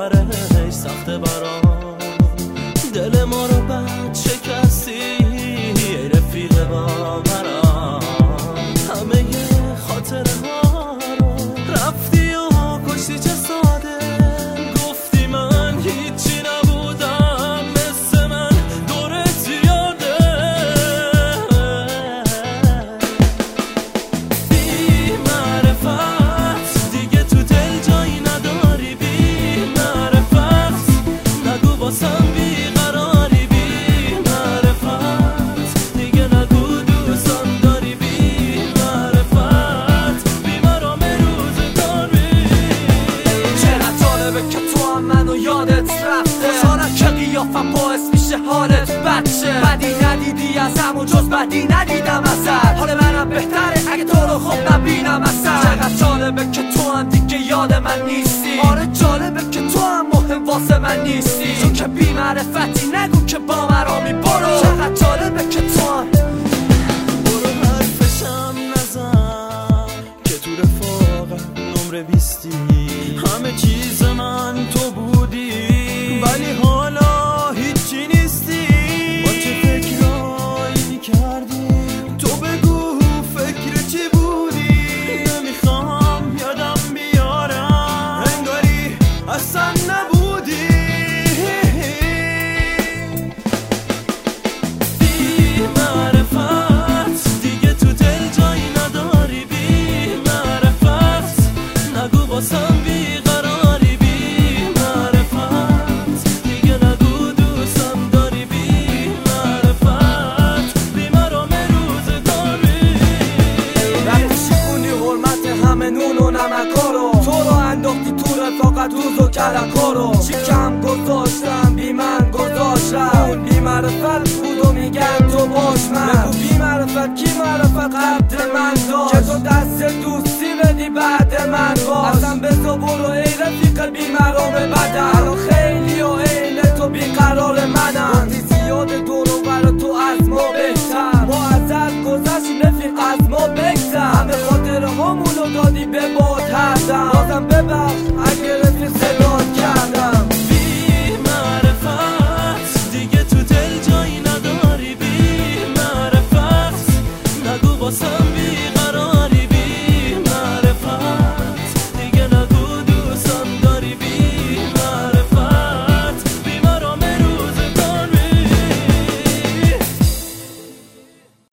آخرش سخته برام. دل ما رو بد شکستی ای رفیق با مرا، همه خاطره ها رو رفتی و کشتی. چه ساده گفتی من هیچی نبودم، مثل من دورت زیاده. بی معرفت دیگه تو دل جایی نداری، بی معرفت نگو باسم بیقراری، بی معرفت دیگه نگو دوستم داری، بی معرفت بی مرام روزگاری. چقدر جالبه که تو هم منو یادت رفته، خوشحالم که قیافم باعث میشه حالت بچه. بدی ندیدی ازم و جز بدی ندیدم ازت، حال منم بهتره اگه تو رو خوب نبینم اصلا. چقدر جالبه که تو هم دیگه یاد من نیستی، آره جالبه که تو هم مهم واسه من نیستی، چون که بی معرفتی نگو که با مرامی. برو چقدر جالبه که تو هم برو حرفشم نزن که تو رفاقم نمره 20، همه چیز من تو بودی ولی حالا هیچی نیستی. با چه فکرایی کردی تو بگو فکر چی بودی، نمیخوام یادم بیارم انگاری اصلا نبودی. بی معرفت دیگه تو دل جایی نداری، بی معرفت نگو باسم بیقراری، بی معرفت دیگه نگو دوستم داری، بی معرفت بی مرام روزگاری. رفتی شکونی حرمت همه نون و نمکارو، تو رو انداختی تو رفاقت روز و کلکارو. شکم گذاشتم بی من گذاشتم، اون بی معرفت بود و میگن تو باش من. بگو بی معرفت کی معرفت قدر من داشت، که تو دست دوستی بدی بعد من باش. اصلا بزا برو ای رفیق بی